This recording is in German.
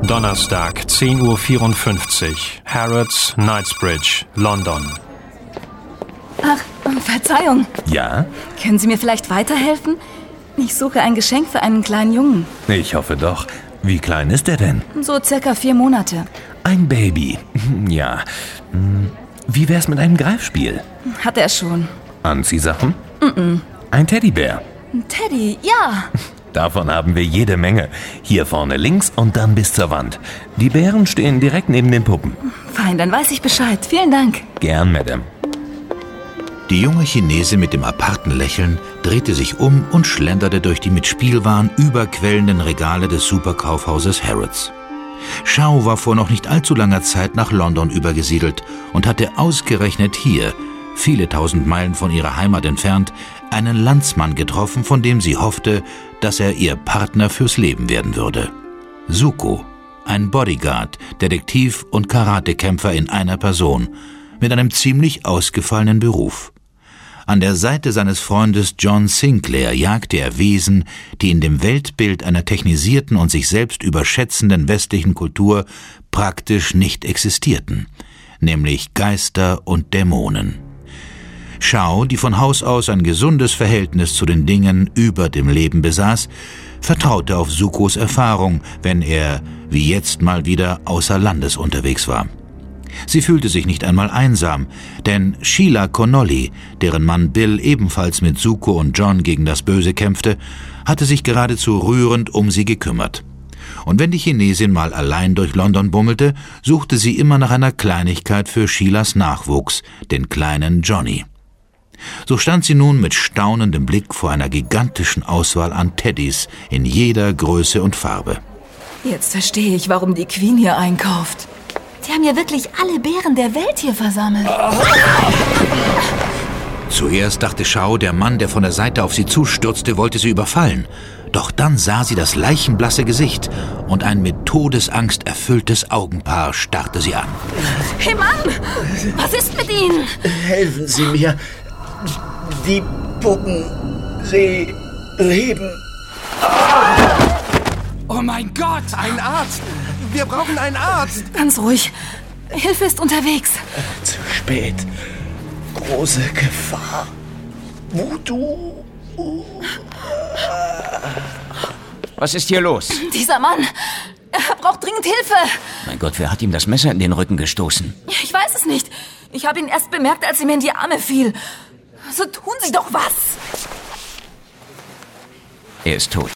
Donnerstag, 10:54 Uhr, Harrods, Knightsbridge, London. Ach, Verzeihung. Ja? Können Sie mir vielleicht weiterhelfen? Ich suche ein Geschenk für einen kleinen Jungen. Ich hoffe doch. Wie klein ist er denn? So circa 4 Monate. Ein Baby. Ja. Wie wär's mit einem Greifspiel? Hat er schon. Anziehsachen? Ein Teddybär. Ein Teddy, ja. Davon haben wir jede Menge. Hier vorne links und dann bis zur Wand. Die Bären stehen direkt neben den Puppen. Fein, dann weiß ich Bescheid. Vielen Dank. Gern, Madame. Die junge Chinesin mit dem aparten Lächeln drehte sich um und schlenderte durch die mit Spielwaren überquellenden Regale des Superkaufhauses Harrods. Shao war vor noch nicht allzu langer Zeit nach London übergesiedelt und hatte ausgerechnet hier, viele tausend Meilen von ihrer Heimat entfernt, einen Landsmann getroffen, von dem sie hoffte, dass er ihr Partner fürs Leben werden würde. Zuko, ein Bodyguard, Detektiv und Karatekämpfer in einer Person, mit einem ziemlich ausgefallenen Beruf. An der Seite seines Freundes John Sinclair jagte er Wesen, die in dem Weltbild einer technisierten und sich selbst überschätzenden westlichen Kultur praktisch nicht existierten, nämlich Geister und Dämonen. Shao, die von Haus aus ein gesundes Verhältnis zu den Dingen über dem Leben besaß, vertraute auf Zukos Erfahrung, wenn er, wie jetzt mal wieder, außer Landes unterwegs war. Sie fühlte sich nicht einmal einsam, denn Sheila Connolly, deren Mann Bill ebenfalls mit Zuko und John gegen das Böse kämpfte, hatte sich geradezu rührend um sie gekümmert. Und wenn die Chinesin mal allein durch London bummelte, suchte sie immer nach einer Kleinigkeit für Sheilas Nachwuchs, den kleinen Johnny. So stand sie nun mit staunendem Blick vor einer gigantischen Auswahl an Teddys in jeder Größe und Farbe. Jetzt verstehe ich, warum die Queen hier einkauft. Die haben ja wirklich alle Bären der Welt hier versammelt. Zuerst dachte Shao, der Mann, der von der Seite auf sie zustürzte, wollte sie überfallen. Doch dann sah sie das leichenblasse Gesicht und ein mit Todesangst erfülltes Augenpaar starrte sie an. Hey Mann, was ist mit Ihnen? Helfen Sie mir. Die Puppen, sie leben. Oh mein Gott, ein Arzt! Wir brauchen einen Arzt! Ganz ruhig. Hilfe ist unterwegs. Zu spät. Große Gefahr. Voodoo. Was ist hier los? Dieser Mann, er braucht dringend Hilfe. Mein Gott, wer hat ihm das Messer in den Rücken gestoßen? Ich weiß es nicht. Ich habe ihn erst bemerkt, als er mir in die Arme fiel. So tun Sie doch was. Er ist tot.